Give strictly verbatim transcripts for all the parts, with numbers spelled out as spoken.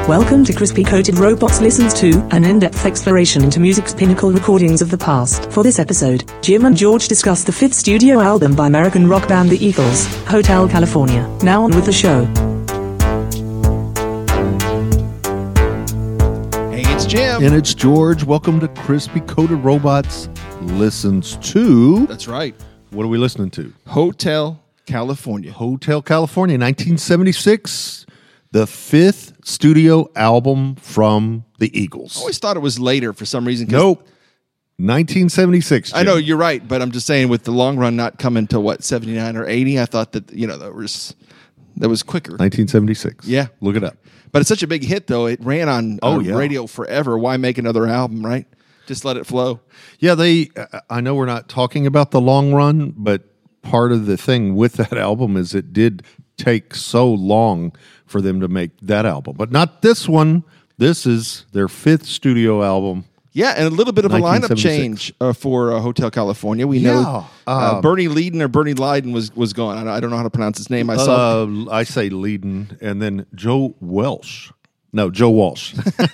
Welcome to Crispy Coated Robots Listens to, an in-depth exploration into music's pinnacle recordings of the past. For this episode, Jim and George discuss the fifth studio album by American rock band The Eagles, Hotel California. Now on with the show. Hey, it's Jim. And it's George. Welcome to Crispy Coated Robots Listens to. That's right. What are we listening to? Hotel California. Hotel California, nineteen seventy-six. The fifth studio album from the Eagles. I always thought it was later for some reason. Nope. nineteen seventy-six. Jim. I know, you're right, but I'm just saying with the long run not coming till what, seventy-nine or eighty, I thought that, you know, that was that was quicker. nineteen seventy-six. Yeah. Look it up. But it's such a big hit, though. It ran on oh, uh, yeah. radio forever. Why make another album, right? Just let it flow. Yeah, they. I know we're not talking about the long run, but part of the thing with that album is it did take so long for them to make that album, but not this one. This is their fifth studio album. Yeah, and a little bit of a lineup change uh, for uh, Hotel California. We yeah, know uh, um, Bernie Leadon or Bernie Lydon was was gone. I don't, I don't know how to pronounce his name. I saw. Uh, I say Leadon, and then Joe Welsh. No, Joe Walsh.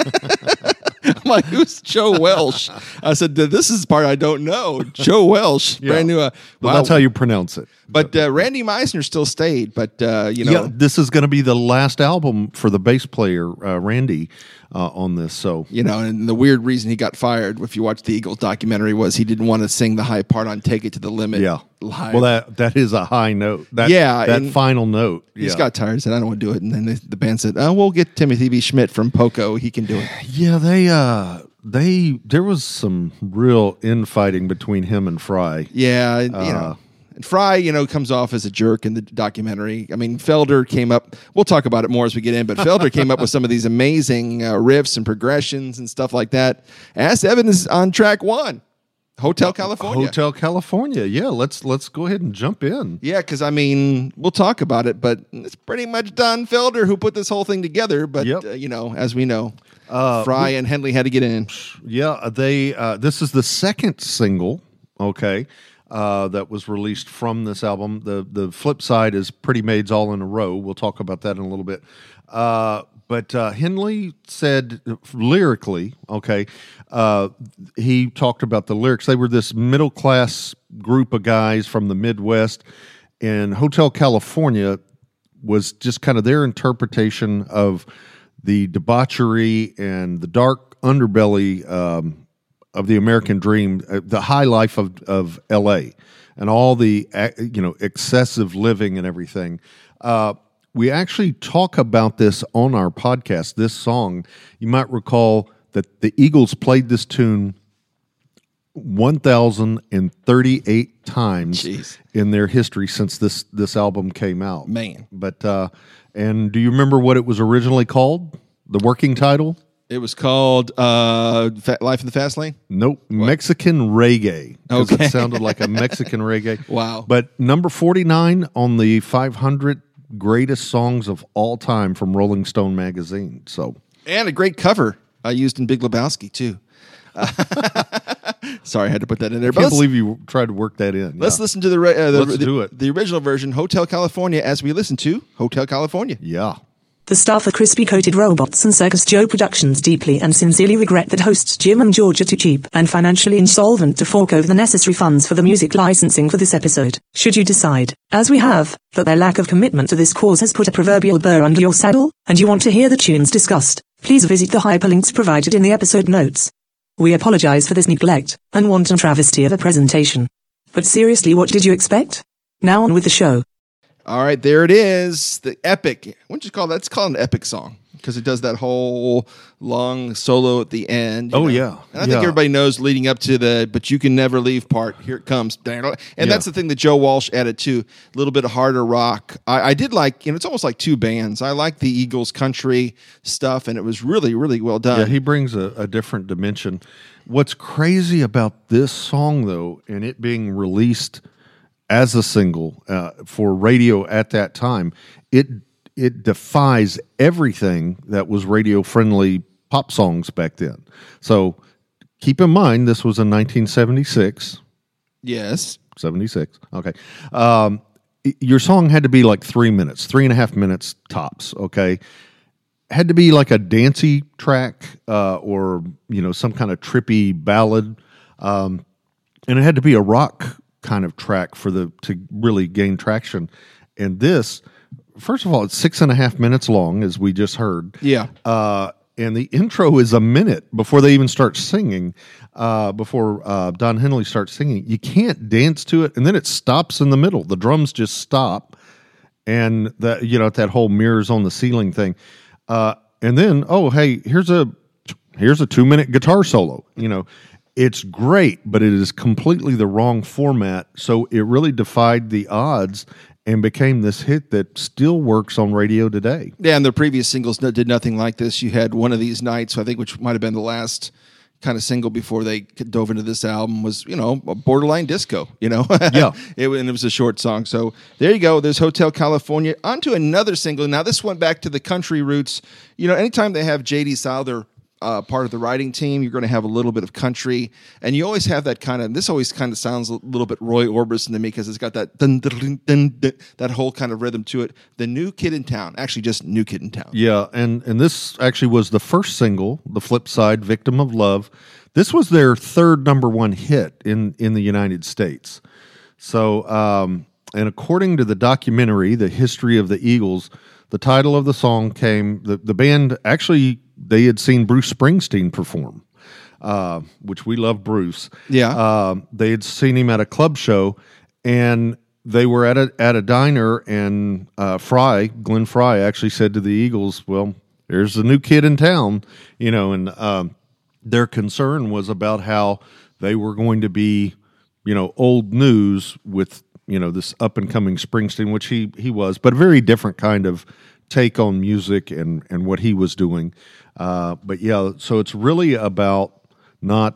I'm like, who's Joe Welsh? I said, this is the part I don't know. Joe Welsh, Yeah. brand new. Uh, Well, wow. that's how you pronounce it. But uh, Randy Meisner still stayed. But uh, you know, Yeah, this is going to be the last album for the bass player uh, Randy uh, on this. So you know, and the weird reason he got fired, if you watch the Eagles documentary, was he didn't want to sing the high part on "Take It to the Limit." yeah, live. well that that is a high note. That, Yeah, that and final note. he just yeah. got tired. Said, "I don't want to do it." And then the, the band said, "Oh, we'll get Timothy B. Schmidt from Poco. He can do it." Yeah, they uh they there was some real infighting between him and Fry. Yeah, you Uh, know. And Fry, you know, comes off as a jerk in the documentary. I mean, Felder came up. We'll talk about it more as we get in, but Felder came up with some of these amazing uh, riffs and progressions and stuff like that. As evidence on track one, Hotel California. Hotel California. Yeah, let's let's go ahead and jump in. Yeah, because I mean, we'll talk about it, but it's pretty much Don Felder who put this whole thing together. But Yep. uh, you know, as we know, Uh, Fry and Henley had to get in. Yeah, they. Uh, this is the second single. Okay. Uh, that was released from this album. The the flip side is Pretty Maids All in a Row. We'll talk about that in a little bit. Uh, but uh, Henley said lyrically, okay, uh, he talked about the lyrics. They were this middle class group of guys from the Midwest, and Hotel California was just kind of their interpretation of the debauchery and the dark underbelly um, of the American dream, uh, the high life of, of L A and all the uh, you know excessive living and everything. Uh, we actually talk about this on our podcast. This song, you might recall that the Eagles played this tune one thousand thirty-eight times Jeez. in their history since this this album came out. Man. But uh, and do you remember what it was originally called? The working title? It was called uh, Fa- Life in the Fast Lane. Nope. Mexican reggae. 'Cause Okay. It sounded like a Mexican reggae. Wow. But number forty-nine on the five hundred greatest songs of all time from Rolling Stone magazine. So, And a great cover I used in Big Lebowski, too. Sorry, I had to put that in there. I But can't let's, believe you tried to work that in. let's yeah. listen to the, re- uh, the, Let's the, do it. the original version, Hotel California, as we listen to Hotel California. Yeah. The staff at Crispy Coated Robots and Circus Joe Productions deeply and sincerely regret that hosts Jim and George are too cheap and financially insolvent to fork over the necessary funds for the music licensing for this episode. Should you decide, as we have, that their lack of commitment to this cause has put a proverbial burr under your saddle, and you want to hear the tunes discussed, please visit the hyperlinks provided in the episode notes. We apologize for this neglect and wanton travesty of a presentation. But seriously, what did you expect? Now on with the show. All right, there it is. The epic. What would you call that? It's called an epic song because it does that whole long solo at the end. you Oh, know? yeah. And I think Yeah. everybody knows leading up to the "But You Can Never Leave" part. Here it comes. And Yeah. that's the thing that Joe Walsh added too. A little bit of harder rock. I, I did like, you know, it's almost like two bands. I like the Eagles country stuff, and it was really, really well done. Yeah, he brings a, a different dimension. What's crazy about this song, though, and it being released as a single uh, for radio at that time, it it defies everything that was radio friendly pop songs back then. So keep in mind, this was in nineteen seventy-six. Yes. seventy-six. Okay. Um, your song had to be like three minutes, three and a half minutes tops. Okay. had to be like a dancey track uh, or, you know, some kind of trippy ballad. Um, and it had to be a rock kind of track for the to really gain traction. And this, first of all, it's six and a half minutes long, as we just heard. Yeah. Uh, and the intro is a minute before they even start singing, uh, before uh, Don Henley starts singing. You can't dance to it, and then it stops in the middle. The drums just stop, and that you know that whole mirrors on the ceiling thing. Uh, and then, oh, hey, here's a here's a two minute guitar solo. You know, it's great, but it is completely the wrong format. So it really defied the odds and became this hit that still works on radio today. Yeah, and their previous singles no- did nothing like this. You had One of These Nights, I think, which might have been the last kind of single before they dove into this album, was, you know, a borderline disco, you know? Yeah. it, and it was a short song. So there you go. There's Hotel California. On to another single. Now, this went back to the country roots. You know, anytime they have J D Souther Uh, part of the writing team, you're going to have a little bit of country, and you always have that kind of. This always kind of sounds a little bit Roy Orbison to me because it's got that dun, dun, dun, dun, dun, that whole kind of rhythm to it. The New Kid in Town, actually, just New Kid in Town. Yeah, and and this actually was the first single, the flip side, "Victim of Love." This was their third number one hit in in the United States. So, um, and according to the documentary, "The History of the Eagles," the title of the song came. The the band actually. They had seen Bruce Springsteen perform, uh, which we love Bruce. Yeah. Uh, they had seen him at a club show, and they were at a at a diner, and uh, Fry, Glenn Fry, actually said to the Eagles, "Well, there's a new kid in town," you know, and um, their concern was about how they were going to be, you know, old news with, you know, this up and coming Springsteen, which he he was, but a very different kind of take on music and and what he was doing. Uh, but yeah, so it's really about not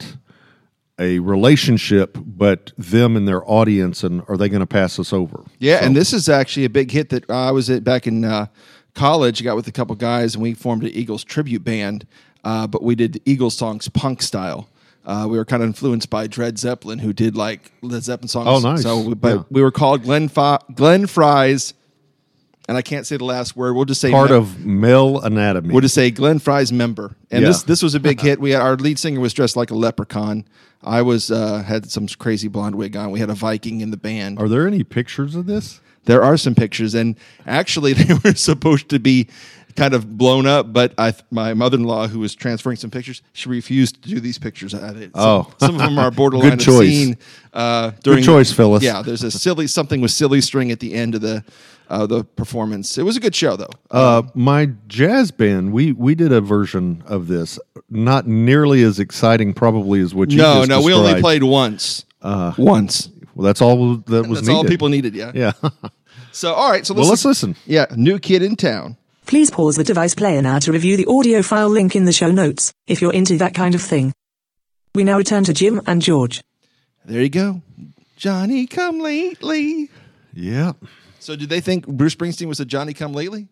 a relationship, but them and their audience, and are they going to pass us over? Yeah, So- and this is actually a big hit that uh, I was at back in uh, college. I got with a couple guys, and we formed an Eagles tribute band, uh, but we did Eagles songs punk style. Uh, we were kind of influenced by Dred Zeppelin, who did like Led Zeppelin songs. Oh, nice. So, but Yeah. we were called Glenn, Fa- Glenn Fry's, and I can't say the last word. We'll just say part mem- of male anatomy. We'll just say Glenn Fry's member. And Yeah. this this was a big hit. We had our lead singer was dressed like a leprechaun. I was uh, had some crazy blonde wig on. We had a Viking in the band. Are there any pictures of this? There are some pictures, and actually they were supposed to be kind of blown up, but I, my mother-in-law, who was transferring some pictures, she refused to do these pictures. Some, Oh. some of them are borderline Good choice. obscene. Uh, during, choice, Phyllis. Yeah, there's a silly something with silly string at the end of the uh, the performance. It was a good show, though. Uh, my jazz band, we we did a version of this, not nearly as exciting, probably as what you no, just no, we only described. played once. Uh, once. Well, that's all that was That's needed. all people needed. Yeah. Yeah. So, all right. So Well, let's listen. Yeah, New Kid in Town. Please pause the device player now to review the audio file link in the show notes, if you're into that kind of thing. We now return to Jim and George. There you go. Johnny Come Lately. Yeah. So did they think Bruce Springsteen was a Johnny Come Lately?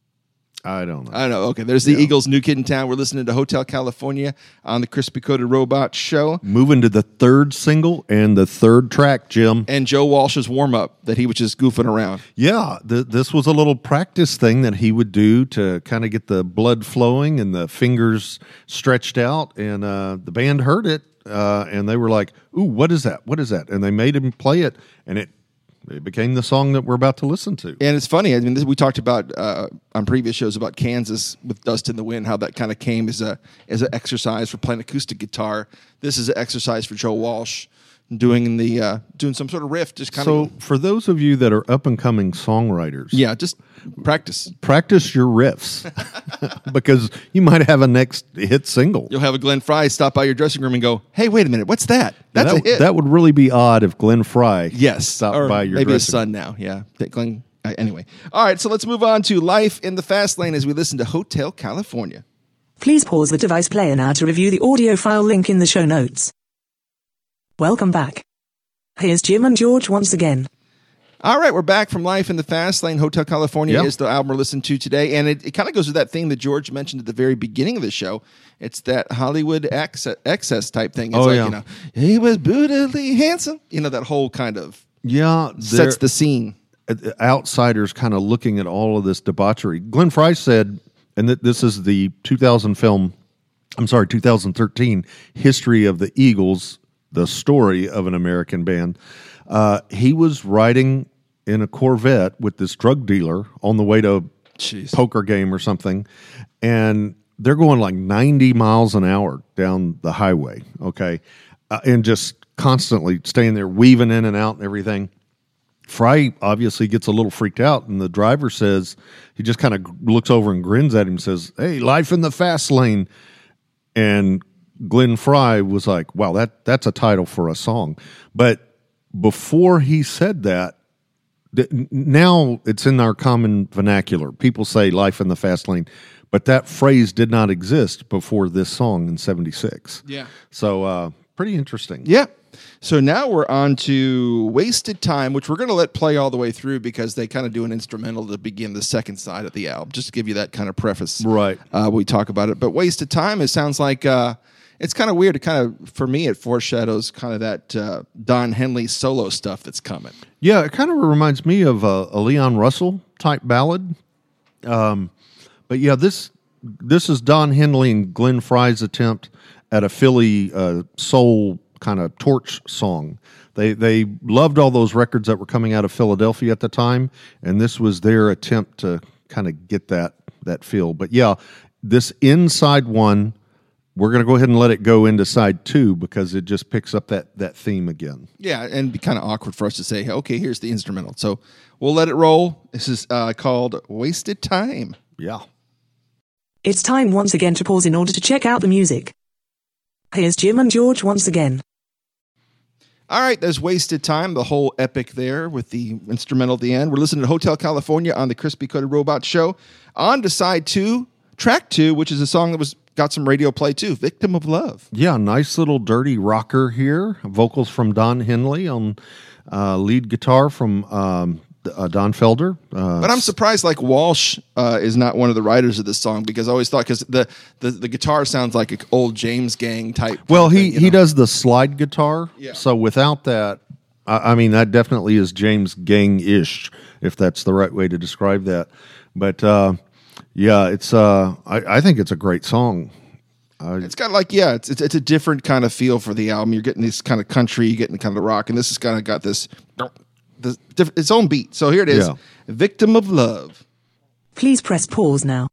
I don't know. I don't know. Okay, there's the Yeah. Eagles' New Kid in Town. We're listening to Hotel California on the Crispy Coated Robot Show. Moving to the third single and the third track, Jim. And Joe Walsh's warm-up that he was just goofing around. Yeah, th- this was a little practice thing that he would do to kind of get the blood flowing and the fingers stretched out. And uh, the band heard it, uh, and they were like, "Ooh, what is that? What is that?" And they made him play it, and it it became the song that we're about to listen to. And it's funny. I mean, this, we talked about uh, on previous shows about Kansas with Dust in the Wind, how that kind of came as a as an exercise for playing acoustic guitar. This is an exercise for Joe Walsh doing the uh, doing some sort of riff, just kind So, of. for those of you that are up and coming songwriters, Yeah, just practice. practice your riffs because you might have a next hit single. You'll have a Glenn Fry stop by your dressing room and go, "Hey, wait a minute, what's that? That's that, a hit." that would really be odd if Glenn Fry Yes, stopped or by your maybe his dressing son now. Yeah, That Glenn. uh, Anyway, all right. So let's move on to Life in the Fast Lane as we listen to Hotel California. Please pause the device player now to review the audio file link in the show notes. Welcome back. Here's Jim and George once again. All right, we're back from Life in the Fast Lane. Hotel California Yep. is the album we're listening to today, and it, it kind of goes with that thing that George mentioned at the very beginning of the show. It's that Hollywood excess, excess type thing. It's Oh, like, yeah. you know, he was brutally handsome. You know, that whole kind of Yeah, sets there- the scene. outsiders kind of looking at all of this debauchery. Glenn Fry said and th- this is the two thousand film, I'm sorry, two thousand thirteen History of the Eagles, the story of an American band. Uh, he was riding in a Corvette with this drug dealer on the way to a Jeez. poker game or something, and they're going like ninety miles an hour down the highway, okay, uh, and just constantly staying there, weaving in and out and everything. Fry obviously gets a little freaked out, and the driver says, he just kind of looks over and grins at him and says, "Hey, life in the fast lane." And Glenn Fry was like, wow, that that's a title for a song. But before he said that, th- now it's in our common vernacular. People say life in the fast lane, but that phrase did not exist before this song in seventy-six. Yeah. So uh, pretty interesting. Yeah. So now we're on to Wasted Time, which we're going to let play all the way through because they kind of do an instrumental to begin the second side of the album, just to give you that kind of preface. Right. Uh, we talk about it. But Wasted Time, it sounds like uh, it's kind of weird. It kind of, for me, it foreshadows kind of that uh, Don Henley solo stuff that's coming. Yeah, it kind of reminds me of a, a Leon Russell type ballad. Um, but yeah, this this is Don Henley and Glenn Fry's attempt at a Philly uh, soul kind of torch song. They they loved all those records that were coming out of Philadelphia at the time, and this was their attempt to kind of get that that feel. But yeah, this inside one, we're going to go ahead and let it go into side two because it just picks up that that theme again. Yeah, and it'd be kind of awkward for us to say, okay, here's the instrumental. So we'll let it roll. This is uh, called Wasted Time. Yeah. It's time once again to pause in order to check out the music. Here's Jim and George once again. All right, there's Wasted Time, the whole epic there with the instrumental at the end. We're listening to Hotel California on the Crispy Coated Robot Show. On to side two, track two, which is a song that was got some radio play too, Victim of Love. Yeah, nice little dirty rocker here. Vocals from Don Henley on uh, lead guitar from um, uh, Don Felder. Uh, But I'm surprised, like, Walsh uh, is not one of the writers of this song because I always thought, because the, the, the guitar sounds like an old James Gang type. Well, he, thing, you he know? does the slide guitar. Yeah. So without that, I, I mean, that definitely is James Gang-ish, if that's the right way to describe that. But, uh, yeah, it's uh, I, I think it's a great song. Uh, It's got like, yeah, it's, it's it's a different kind of feel for the album. You're getting this kind of country, you're getting kind of rock, and this has kind of got this, this diff- its own beat. So here it is, Yeah. Victim of Love. Please press pause now.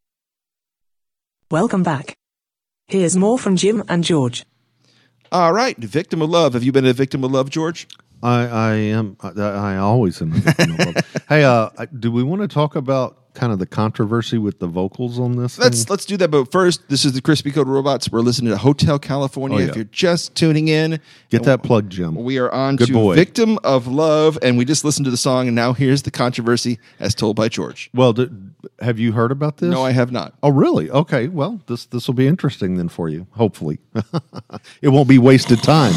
Welcome back. Here's more from Jim and George. All right, Victim of Love. Have you been a victim of love, George? I, I am. I, I always am. a victim of love. Hey, uh, I- do we want to talk about kind of the controversy with the vocals on this? Let's thing? let's do that. But first, this is the Crispy Coated Robots. We're listening to Hotel California. Oh, yeah. If you're just tuning in, Get that plug, Jim. we are on Good to boy. Victim of Love, and we just listened to the song, and now here's the controversy as told by George. Well, d- have you heard about this? No, I have not. Oh, really? Okay. Well, this this will be interesting then for you. Hopefully, it won't be wasted time.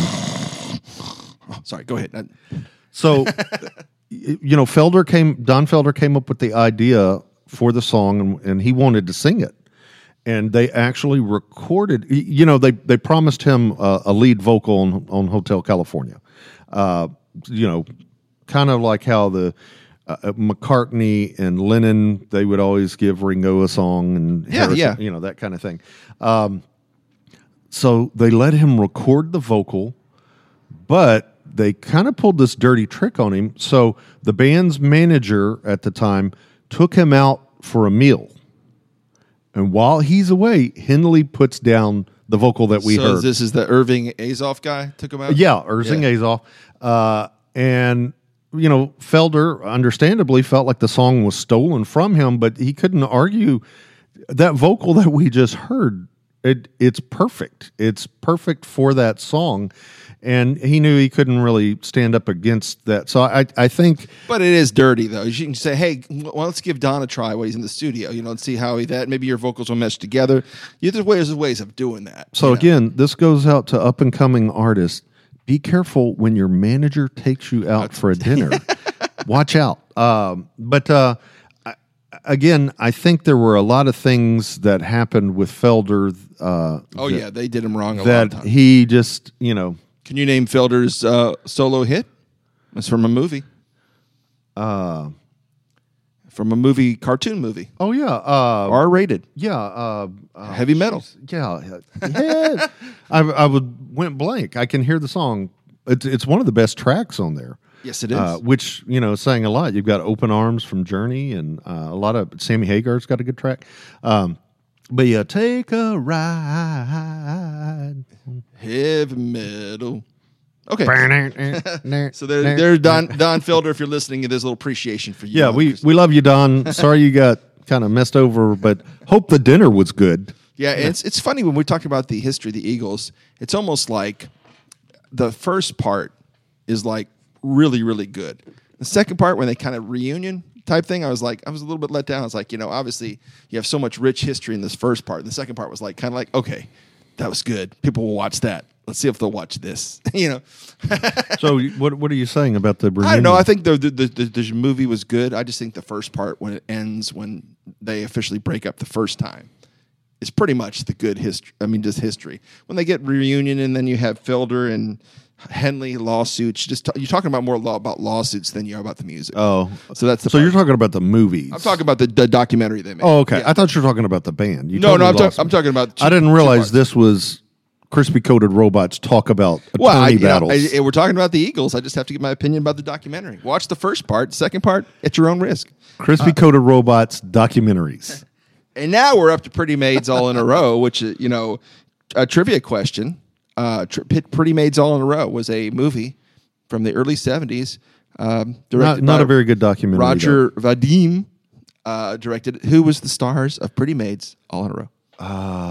Oh, sorry, go ahead. Uh, So, y- you know, Felder came. Don Felder came up with the idea for the song, and, and he wanted to sing it. And they actually recorded. y- You know, they they promised him a, a lead vocal on, on Hotel California. Uh, you know, kind of like how the uh, McCartney and Lennon, they would always give Ringo a song, and Yeah, Harrison, yeah. you know, that kind of thing. Um, so they let him record the vocal, but they kind of pulled this dirty trick on him. So the band's manager at the time took him out for a meal. And while he's away, Henley puts down the vocal that we so heard. this is the Irving Azoff guy took him out? Yeah, Irving Yeah. Azoff. Uh, and, you know, Felder understandably felt like the song was stolen from him, but he couldn't argue that vocal that we just heard. It, it's perfect. It's perfect for that song. And he knew he couldn't really stand up against that. So I, I think, But it is dirty, though. You can say, hey, well, let's give Don a try while he's in the studio, you know, and see how he that. Maybe your vocals will mesh together. Yeah, there's ways, there's ways of doing that. so you know? again, this goes out to up and coming artists. Be careful when your manager takes you out for a dinner. Watch out. Um, but uh, I, again, I think there were a lot of things that happened with Felder. Uh, Oh, that, yeah, they did him wrong a lot that of times. he just, you know, Can you name Felder's uh, solo hit? It's from a movie. uh, from a movie, cartoon movie, Oh yeah, uh, R rated, yeah, uh, uh, heavy metal. jeez, yeah, yeah. I I would went blank. I can hear the song. It's it's one of the best tracks on there. Yes, it is. Uh, which you know, saying a lot. You've got "Open Arms" from Journey, and uh, a lot of Sammy Hagar's got a good track. Um, but yeah, take a ride. Heavy metal. Okay. so So there, there's Don Don Felder. If you're listening, there's a little appreciation for you. Yeah, we, we love you, Don. Sorry you got kind of messed over, but hope the dinner was good. Yeah, and it's it's funny when we talk about the history of the Eagles. It's almost like the first part is like really really good. The second part, when they kind of reunion type thing, I was like, I was a little bit let down. I was like, you know, obviously you have so much rich history in this first part. And the second part was like kind of like, okay, that was good. People will watch that. Let's see if they'll watch this. you know. So what what are you saying about the reunion? I don't know. I think the the, the the the movie was good. I just think the first part, when it ends, when they officially break up the first time, is pretty much the good history. I mean, just history. When they get reunion, and then you have Felder and Henley lawsuits. Just t- you're talking about more law about lawsuits than you are about the music. Oh, so that's the so part. you're talking about the movies. I'm talking about the, the documentary they made. Oh, okay. Yeah. I thought you were talking about the band. You no, totally no, I'm, ta- lost me. I'm talking about. Two, I didn't two realize parts. this was crispy coated robots talk about attorney Well, I, you know, battles. I- we're talking about the Eagles. I just have to give my opinion about the documentary. Watch the first part. Second part, at your own risk. crispy coated robots documentaries. And now we're up to Pretty Maids All in a Row, which, uh, you know, a trivia question. Uh, Tr- Pretty Maids All in a Row was a movie from the early seventies. Um, Not, directed not by a very good documentary. Roger Vadim uh, directed it. Who was the stars of Pretty Maids All in a Row? though.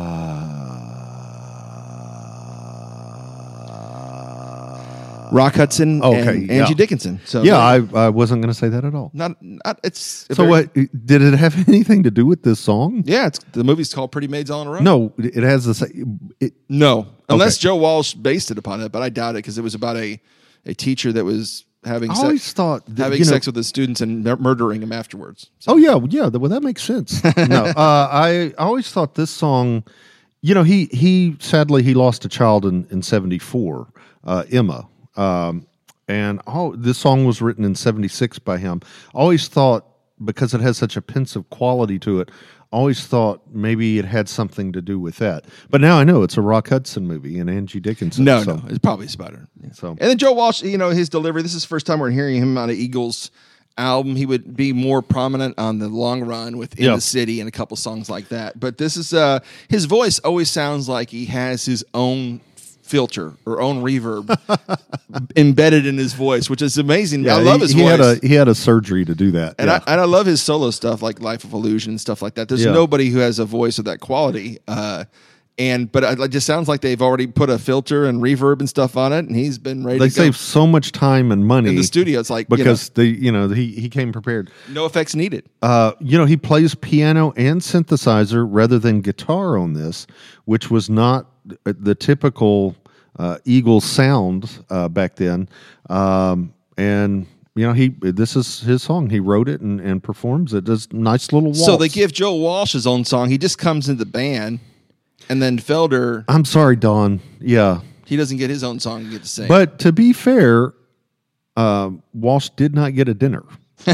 Uh, Rock Hudson Okay, and yeah. Angie Dickinson. So yeah, they're I, I wasn't going to say that at all. not, not it's a So very- what did it have anything to do with this song? Yeah, it's the movie's called Pretty Maids All in a Row. No, it has the same. It, No, unless Okay. Joe Walsh based it upon it, but I doubt it because it was about a, a teacher that was having I sex, always thought that, having you know- sex with his students and mur- murdering them afterwards. So, Oh yeah, yeah. Well, that makes sense. no, uh, I always thought this song. You know, he he sadly he lost a child in in seventy-four, uh, Emma, um, and oh, this song was written in seventy-six by him. I always thought because it has such a pensive quality to it. I always thought maybe it had something to do with that. But now I know it's a Rock Hudson movie and Angie Dickinson. no, so, no, it's probably Spider. Yeah. So And then Joe Walsh, you know, his delivery. This is the first time we're hearing him on an Eagles album. He would be more prominent on the long run with In Yeah. the City and a couple songs like that. But this is uh, his voice always sounds like he has his own filter or own reverb embedded in his voice, which is amazing. yeah, I love he, his he voice. had a he had a surgery to do that. And, yeah. I, and I love his solo stuff like Life of Illusion and stuff like that. There's Yeah. nobody who has a voice of that quality. Uh, and but it just sounds like they've already put a filter and reverb and stuff on it, and he's been ready they to go. save so much time and money In the studio, it's like, you because the you know he he came prepared. no effects needed. Uh, you know, he plays piano and synthesizer rather than guitar on this, which was not the typical uh, Eagles sound uh, back then. Um, and you know, he this is his song. He wrote it and, and performs it. Does nice little waltz. So they give Joe Walsh his own song. He just comes into the band, and then Felder, I'm sorry, Don. Yeah, he doesn't get his own song to get to sing. but to be fair, um, Walsh did not get a dinner,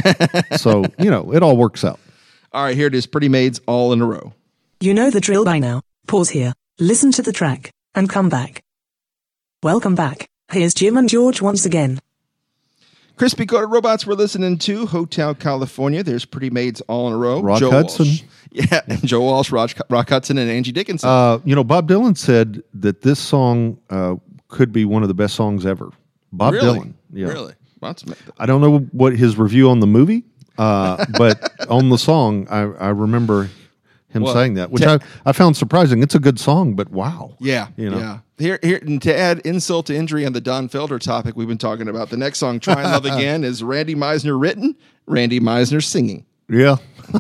so you know it all works out. All right, here it is. Pretty Maids All in a Row. You know the drill by now. Pause here, listen to the track, and come back. Welcome back. Here's Jim and George once again. Crispy Coated Robots we're listening to, Hotel California. There's Pretty Maids All in a Row. Rock Joe Hudson. Walsh. Yeah, and Joe Walsh, Rock, Rock Hudson, and Angie Dickinson. Uh, you know, Bob Dylan said that this song uh, could be one of the best songs ever. Bob really? Dylan. Yeah. Really? Well, that's- I don't know what his review on the movie, uh, but on the song, I, I remember him Well, saying that, which te- I, I found surprising. It's a good song, but wow. Yeah, You know? yeah. Here, here, and to add insult to injury on the Don Felder topic we've been talking about, the next song, "Try and Love Again," is Randy Meisner written, Randy Meisner singing. Yeah.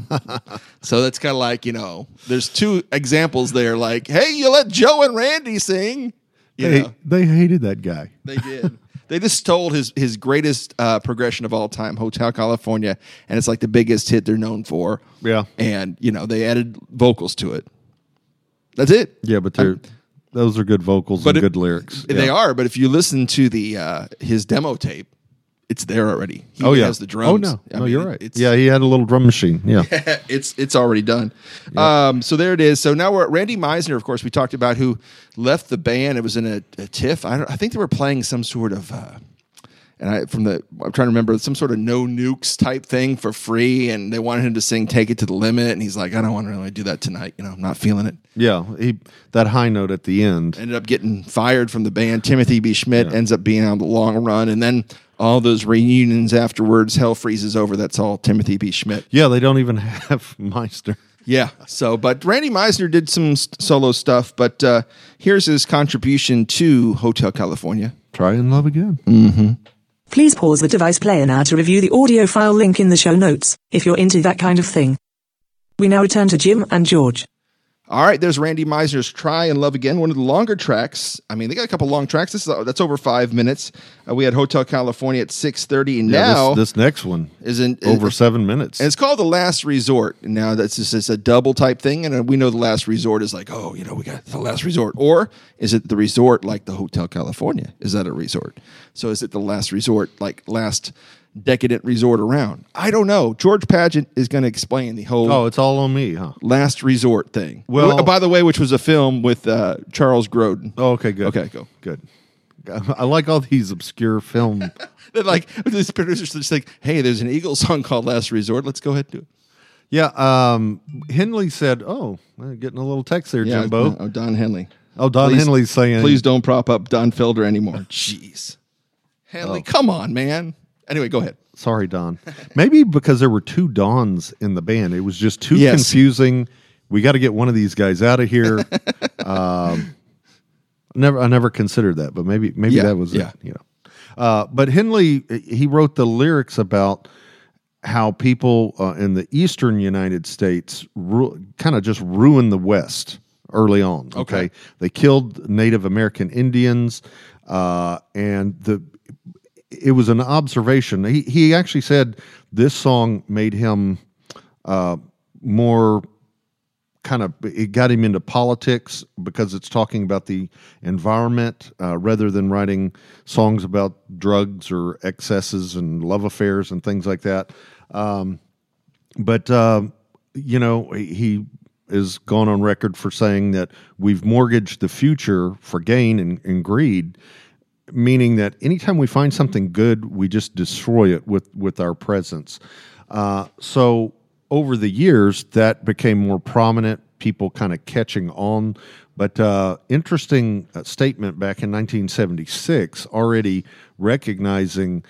So that's kind of like, you know, there's two examples there. Like, hey, you let Joe and Randy sing. You They, know, they hated that guy. they did. They just stole his his greatest uh, progression of all time, Hotel California, and it's like the biggest hit they're known for. Yeah. And you know, they added vocals to it. That's it. Yeah, but they're, those are good vocals But and it- good lyrics. They Yeah. are, but if you listen to the uh, his demo tape, it's there already. He Oh even yeah, has the drums. Oh no, I no, mean, you're right. It's, Yeah, he had a little drum machine. Yeah, it's it's already done. Um, so there it is. So now we're at Randy Meisner, of course, we talked about, who left the band. It was in a, a tiff. I, don't, I think they were playing some sort of, uh, and I from the I'm trying to remember, some sort of no nukes type thing for free, and they wanted him to sing "Take It to the Limit," and he's like, I don't want to really do that tonight. You know, I'm not feeling it. yeah. He that high note at the end. Ended up getting fired from the band. Timothy B. Schmidt Yeah. ends up being on the long run, and then all those reunions afterwards, hell freezes over. That's all Timothy B. Schmidt. Yeah, they don't even have Meister. Yeah. So, but Randy Meisner did some s- solo stuff, but uh, here's his contribution to Hotel California. Try and love again. Please pause the device player now to review the audio file link in the show notes, if you're into that kind of thing. We now return to Jim and George. All right, there's Randy Meisner's "Try and Love Again," one of the longer tracks. I mean, they got a couple long tracks. This is that's over five minutes. Uh, we had Hotel California at six thirty, and Yeah, now this, this next one is in over is- seven minutes. And it's called The Last Resort. Now, that's just it's a double type thing. And we know The Last Resort is like, oh, you know, we got The Last Resort. Or is it the resort like the Hotel California? Is that a resort? So is it The Last Resort, like last decadent resort around? I don't know. George Pageant is going to explain the whole Oh, it's all on me, huh? Last Resort thing. Well- Oh, by the way, which was a film with uh, Charles Grodin. Oh, okay, good. Okay, go. Good. I like all these obscure film. They're like, these producers are just like, hey, there's an Eagles song called Last Resort. Let's go ahead and do it. Yeah, um, Henley said, "Oh, I'm getting a little text there, Yeah, Jimbo." oh, Don Henley. Oh, Don Please- Henley's saying, Please don't prop up Don Felder anymore. Jeez. Henley, come on, man. Anyway, go ahead. Sorry, Don. Maybe because there were two Dons in the band, it was just too Yes. confusing. We got to get one of these guys out of here. um, never, I never considered that, but maybe, maybe Yeah, that was yeah. it. You know, uh, but Henley, he wrote the lyrics about how people uh, in the eastern United States ru- kind of just ruined the West early on. Okay, Okay. they killed Native American Indians, uh, and the it was an observation. He he actually said this song made him uh, more kind of, it got him into politics because it's talking about the environment uh, rather than writing songs about drugs or excesses and love affairs and things like that. Um, but uh, you know, he is gone on record for saying that we've mortgaged the future for gain and, and greed, meaning that anytime we find something good, we just destroy it with, with our presence. Uh, so over the years, that became more prominent, people kind of catching on. But uh, interesting uh, statement back in nineteen seventy-six, already recognizing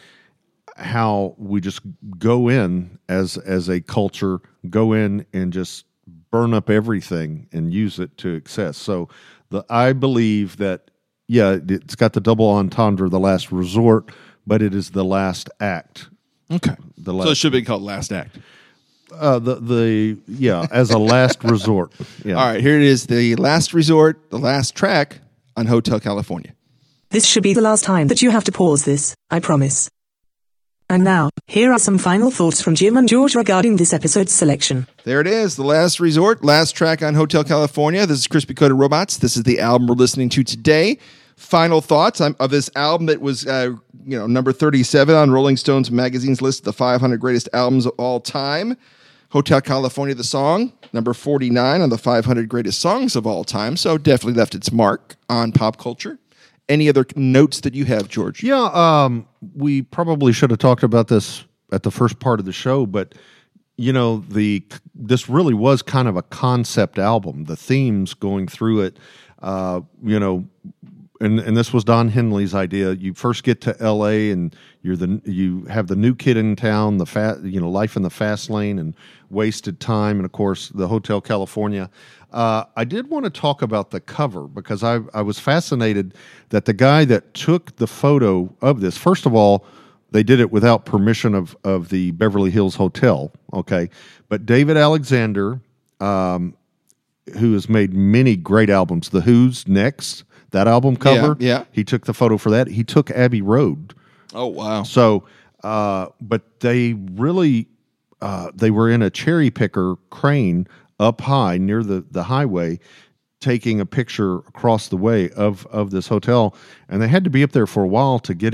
how we just go in as as a culture, go in and just burn up everything and use it to excess. So the I believe that, yeah, it's got the double entendre, the last resort, but it is the last act. Okay. The So last, it should be called Last Act. uh, the the yeah, as a last resort. Yeah. All right, here it is, the last resort, the last track on Hotel California. This should be the last time that you have to pause this, I promise. And now, here are some final thoughts from Jim and George regarding this episode's selection. There it is, the last resort, last track on Hotel California. This is Crispy Coated Robots. This is the album we're listening to today. Final thoughts um, of this album that was, uh, you know, number thirty-seven on Rolling Stone's magazine's list of the five hundred greatest albums of all time. Hotel California, the song, number forty-nine on the five hundred greatest songs of all time. So definitely left its mark on pop culture. Any other notes that you have, George? Yeah, um, we probably should have talked about this at the first part of the show, but you know, the this really was kind of a concept album. The themes going through it, uh, you know, and and this was Don Henley's idea. You first get to L A and you're the you have the new kid in town, the fat you know life in the fast lane and wasted time, and of course the Hotel California. Uh, I did want to talk about the cover because I I was fascinated that the guy that took the photo of this, first of all, they did it without permission of of the Beverly Hills Hotel. Okay, but David Alexander, um, who has made many great albums, The Who's Next. That album cover, Yeah, yeah. he took the photo for that. He took Abbey Road. Oh, wow. So, uh, but they really, uh, they were in a cherry picker crane up high near the, the highway, taking a picture across the way of, of this hotel. And they had to be up there for a while to get it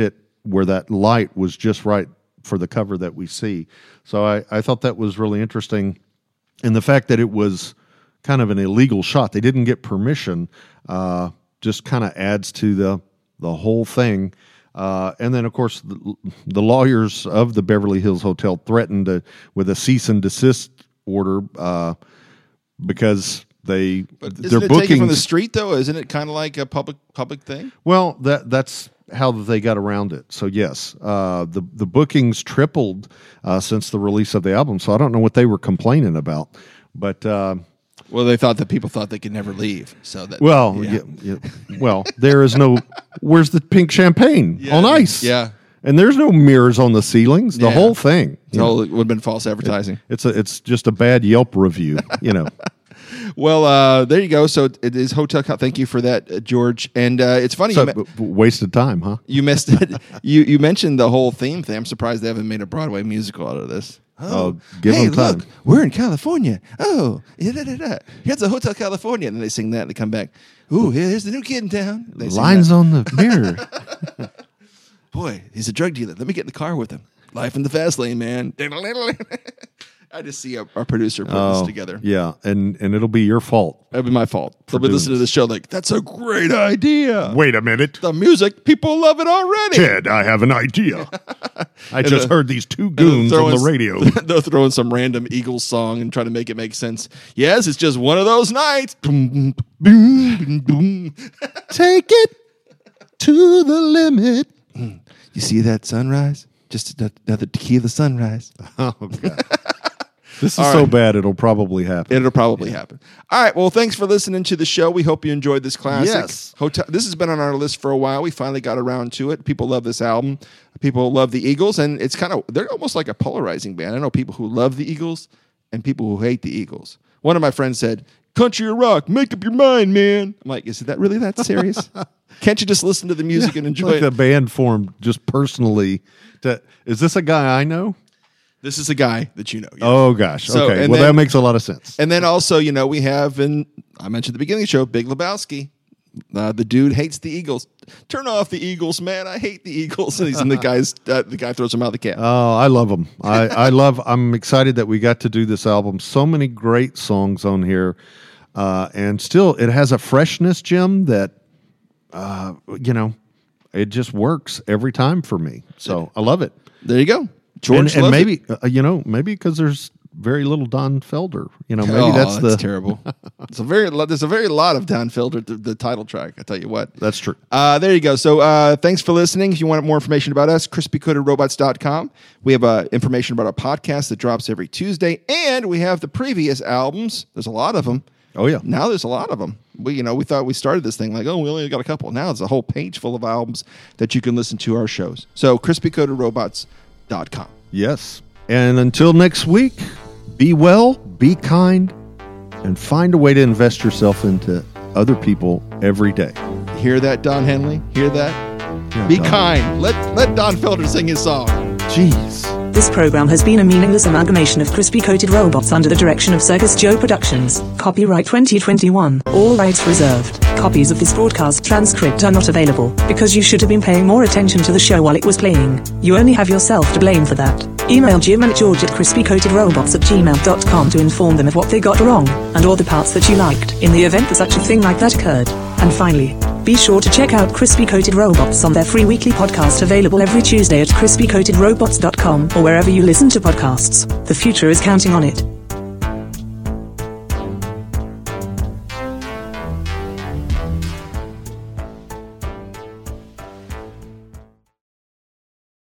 where that light was just right for the cover that we see. So I, I thought that was really interesting. And the fact that it was kind of an illegal shot, they didn't get permission, uh, just kind of adds to the the whole thing. Uh, and then, of course, the, the lawyers of the Beverly Hills Hotel threatened to, with a cease and desist order uh, because they But their isn't it taken bookings from the street, though? Isn't it kind of like a public public thing? Well, that that's how they got around it. So yes, uh, the the bookings tripled uh, since the release of the album. So I don't know what they were complaining about, but uh, Well, they thought that people thought they could never leave. So that well, yeah. yeah, yeah, well, there is no. Where's the pink champagne Yeah. on ice? Yeah. and there's no mirrors on the ceilings. The Yeah. whole thing. It's all, it would have been false advertising. It's a it's just a bad Yelp review. You know. Well, uh, there you go. So it is Hotel Cal. Thank you for that, uh, George. And uh, it's funny So, you, me- w- w- wasted time, huh? you missed it. you you mentioned the whole theme thing. I'm surprised they haven't made a Broadway musical out of this. Oh, give hey, them time. look, we're in California. Oh, yeah, da, da, da. Here's a Hotel California. And then they sing that and they come back. Ooh, here's the new kid in town. They sing Lines that. on the mirror. Boy, he's a drug dealer. Let me get in the car with him. Life in the fast lane, man. I just see our, our producer put this Oh, together. yeah, and and it'll be your fault. That'd be my fault. They'll be doing listening to the show like, that's a great idea. Wait a minute. The music, people love it already. Ted, I have an idea. I just the- heard these two And they'll goons throw on in- the radio. They'll throw in some random Eagles song and try to make it make sense. Yes, it's just one of those nights. Boom, boom, boom, boom. Take it to the limit. You see that sunrise? Just another tequila sunrise. Oh, God. This is All so right. bad, it'll probably happen. It'll probably happen. All right. Well, thanks for listening to the show. We hope you enjoyed this classic. Yes. Hotel. This has been on our list for a while. We finally got around to it. People love this album. People love the Eagles, and it's kind of they're almost like a polarizing band. I know people who love the Eagles and people who hate the Eagles. One of my friends said, "Country or rock, make up your mind, man." I'm like, is that really that serious? Can't you just listen to the music and enjoy like it? the band formed just personally. To, is this a guy I know? This is a guy that you know. yeah. Oh, gosh. So, okay. and Well, then- that makes a lot of sense. And then also, you know, we have, and I mentioned at the beginning of the show, Big Lebowski. Uh, the dude hates the Eagles. Turn off the Eagles, man. I hate the Eagles. And he's and the guy's uh, the guy throws him out of the cab. Oh, I love them. I, I love, I'm excited that we got to do this album. So many great songs on here. Uh, and still, it has a freshness, Jim, that, uh, you know, it just works every time for me. So I love it. There you go. George and, and loves maybe, it. uh, you know, maybe because there's very little Don Felder. You know, maybe Oh, that's the. terrible. It's a very lo- there's a very lot of Don Felder, the, the title track. I tell you what. That's true. Uh, there you go. So uh, thanks for listening. If you want more information about us, crispy coated robots dot com. We have uh, information about our podcast that drops every Tuesday, and we have the previous albums. There's a lot of them. Oh, yeah. Now there's a lot of them. We, you know, we thought we started this thing like, oh, we only got a couple. Now it's a whole page full of albums that you can listen to our shows. So crispy coated robots dot com. Yes. And until next week, be well, be kind, and find a way to invest yourself into other people every day. Hear that, Don Henley? Hear that? Yeah, Be Don. kind. Let let Don Felder sing his song. Jeez. This program has been a meaningless amalgamation of crispy-coated robots under the direction of Circus Joe Productions. Copyright twenty twenty-one. All rights reserved. Copies of this broadcast transcript are not available because you should have been paying more attention to the show while it was playing. You only have yourself to blame for that. Email Jim and George at crispy coated robots at gmail dot com to inform them of what they got wrong and all the parts that you liked in the event that such a thing like that occurred. And finally, be sure to check out Crispy Coated Robots on their free weekly podcast available every Tuesday at crispy coated robots dot com or wherever you listen to podcasts. The future is counting on it.